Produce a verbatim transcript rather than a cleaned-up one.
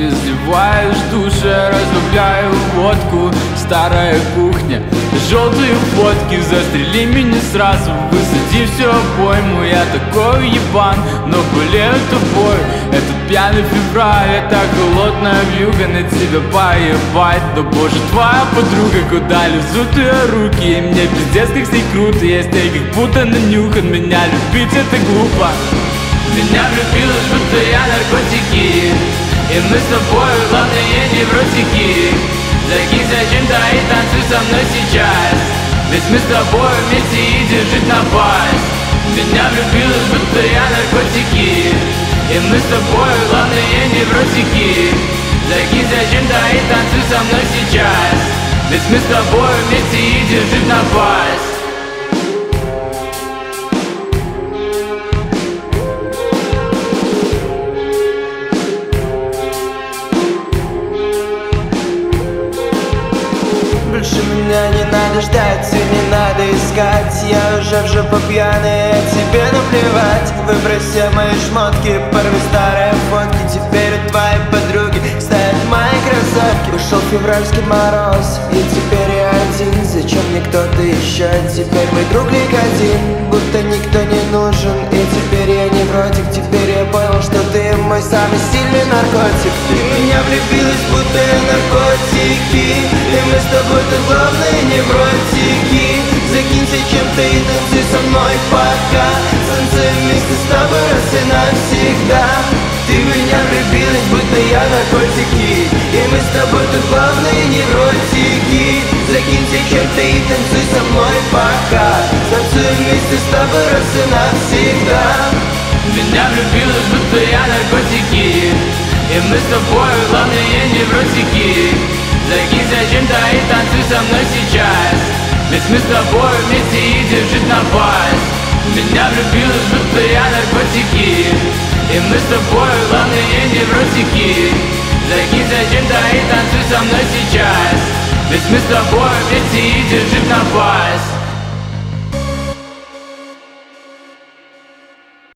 изливаешь душа, разбавляю водку. Старая кухня, желтые фотки, застрели меня сразу, высади все обойму. Я такой ебан, но болею тобой. Этот пьяный февраль, это холодная вьюга, на тебя поебать. Да боже, твоя подруга, куда лезут ее руки? И мне пиздец как с ней круто, я с ней как будто нанюхан. Меня любить это глупо. Меня влюбилась, будто я наркотики, и мы с тобой главные невротики. Закинься чем-то и танцуй со мной сейчас, ведь мы с тобой вместе и держит на бас. Меня влюбилась, будто я наркотики, и мы с тобой главные невротики. Закинься чем-то и танцуй со мной сейчас, ведь мы с тобой вместе и держит на бас. Больше меня не надо ждать и не надо искать. Я уже в жопу пьяный, а тебе наплевать. Выбрось все мои шмотки, порви старые фотки. Теперь у твоей подруги стоят мои кроссовки. Ушел февральский мороз, и теперь я один. Зачем мне кто-то еще? Теперь мой друг никотин, будто никто не нужен. И теперь я невротик, теперь я понял, что ты мой самый сильный наркотик. Ты в меня влюбилась, будто я наркотики, и мы с тобой тут главные невротики. Закинься чем-то и танцуй со мной пока. Танцуем вместе с тобой раз и навсегда. Ты в меня влюбилась, будто я наркотики, и мы с тобой тут главные невротики. Закинься чем-то и танцуй со мной пока. Танцуем вместе с тобой раз и навсегда. Меня влюбилась, будто я наркотики, и мы с тобой главные невротики. Закинься чем-то и танцуй со мной сейчас, ведь мы с тобой вместе и держит на бас. Меня влюбилась, будто я наркотики, и мы с тобой главные невротики. Закинься чем-то и танцуй со мной сейчас, ведь мы с тобой вместе и держит на бас.